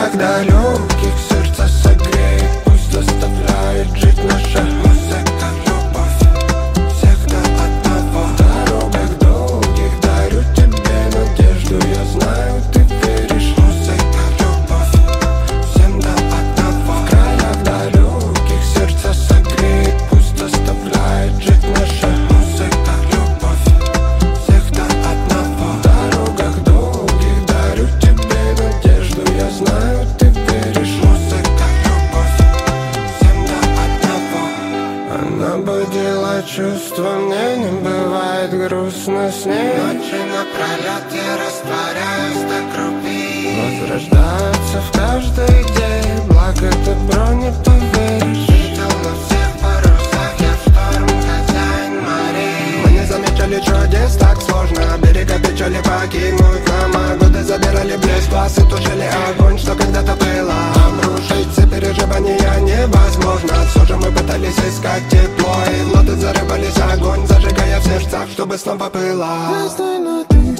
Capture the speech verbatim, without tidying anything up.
краях далеких сердце согреет, пусть заставляет жить наша музыка. Любовь всегда одного. В дорогах долгих дарю тебе надежду, я знаю, ты веришь. Музыка, любовь всем до одного. В краях далеких сердце согреет, пусть заставляет жить наша музыка. Любовь всегда одного. В дорогах долгих дарю тебе надежду, я знаю, ты веришь. Музыка, любовь всем до одного. Она будила чувства, мне не бывает грустно с ней. Ночи напролет я растворяюсь до крупиц, возрождается в каждой идее, благо добро не поверишь. Видел на всех парусах, я в шторм, хозяин морей. Мы не замечали чудес, так сложно. Берега печали покинуть нам, а годы забирали блеск глаз и тушили огонь, что когда-то было. Обрушить все переживания невозможно. Все же мы пытались искать тепло, и ноты зарывались огонь, зажигая в сердцах, чтобы снова пылать. Я знаю, но ты